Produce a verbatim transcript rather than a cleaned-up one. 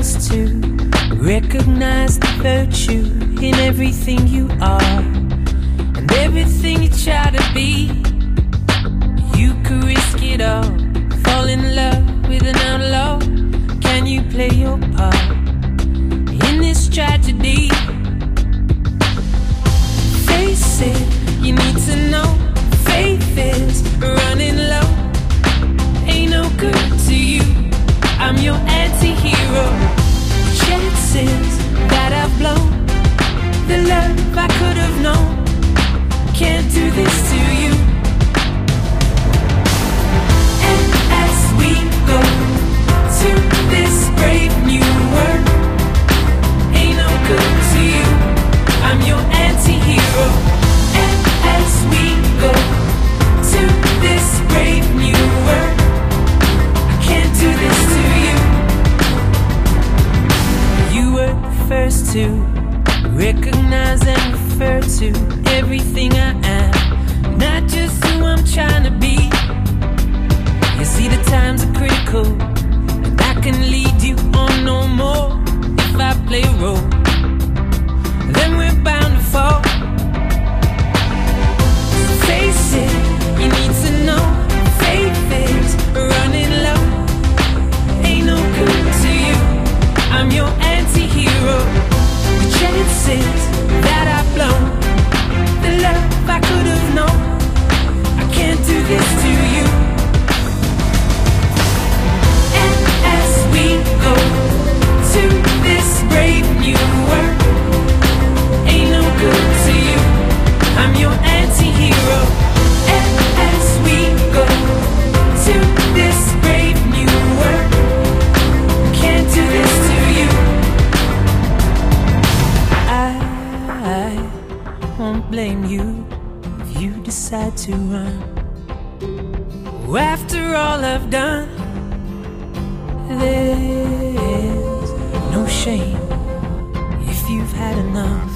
first to recognize the virtue in everything you are and everything you try to be. You could risk it all, fall in love with an outlaw. Can you play your part in this tragedy? Face it, you need to know faith is running low. Ain't no good to you, I'm your anti-hero. Chances that I've blown, the love I could have known, can't do this to you. And as we go to this brave new world, ain't no good to you, I'm your anti-hero. And as we go to this brave new world, I can't do this to you. You were the first to recognize and refer to everything I am, not just who I'm trying to be. You see the times are critical, and I can lead you on no more. If I play a role, then we're bound to fall. Face it, you need to know faith is running low. Ain't no good to you, I'm your anti-hero. The chances that I've blown, the love I could have known, I can't do this to you. And as we go to this brave new world, ain't no good to you, I'm your anti-hero. And as we go to this brave new world, I can't do this to you. I won't blame you if you decide to run. After all I've done, there's no shame if you've had enough.